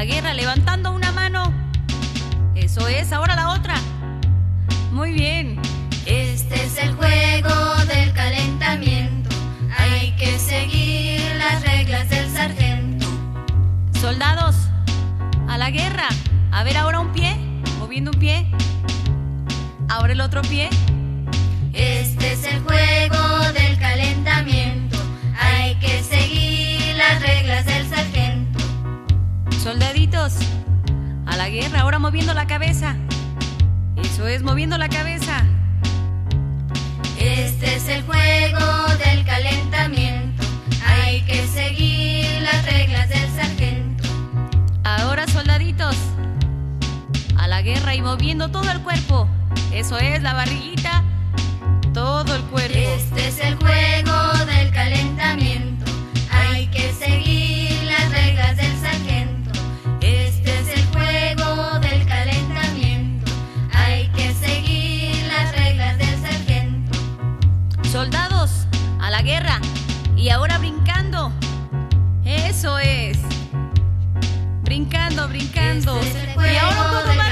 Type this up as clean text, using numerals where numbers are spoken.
la guerra, levantando una mano. Eso es, ahora la otra. Muy bien. Este es el juego del calentamiento. Hay que seguir las reglas del sargento. Soldados, a la guerra. A ver ahora un pie, moviendo un pie. Ahora el otro pie. Este es el juego del calentamiento. Hay que seguir las reglas del sargento. Soldaditos, a la guerra, ahora moviendo la cabeza. Eso es, moviendo la cabeza. Este es el juego del calentamiento. Hay que seguir las reglas del sargento. Ahora, soldaditos, a la guerra y moviendo todo el cuerpo. Eso es, la barriguita, todo el cuerpo. Este es el juego del calentamiento. Hay que seguir las reglas del sargento. Este es el juego del calentamiento. Hay que seguir las reglas del sargento. Soldados, a la guerra y ahora brincando. Eso es. Brincando, brincando. Este es el Y ahora un juego poco del